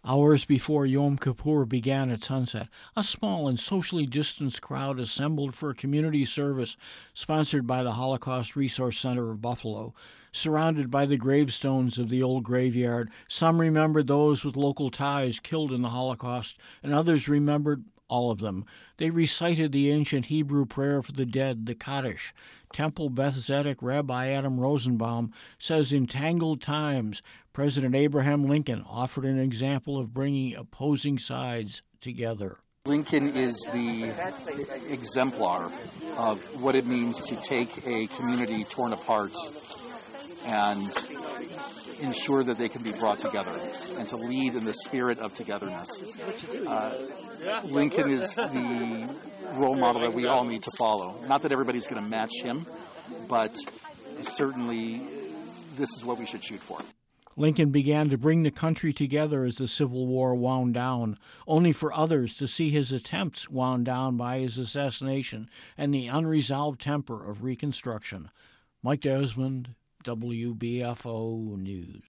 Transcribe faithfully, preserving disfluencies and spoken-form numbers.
Hours before Yom Kippur began at sunset, a small and socially distanced crowd assembled for a community service sponsored by the Holocaust Resource Center of Buffalo. Surrounded by the gravestones of the old graveyard, some remembered those with local ties killed in the Holocaust, and others remembered all of them. They recited the ancient Hebrew prayer for the dead, the Kaddish. Temple Beth Tzedek Rabbi Adam Rosenbaum says in Tangled Times, President Abraham Lincoln offered an example of bringing opposing sides together. Lincoln is the exemplar of what it means to take a community torn apart and ensure that they can be brought together and to lead in the spirit of togetherness. Uh, Lincoln is the role model that we all need to follow. Not that everybody's going to match him, but certainly this is what we should shoot for. Lincoln began to bring the country together as the Civil War wound down, only for others to see his attempts wound down by his assassination and the unresolved temper of Reconstruction. Mike Desmond, W B F O News.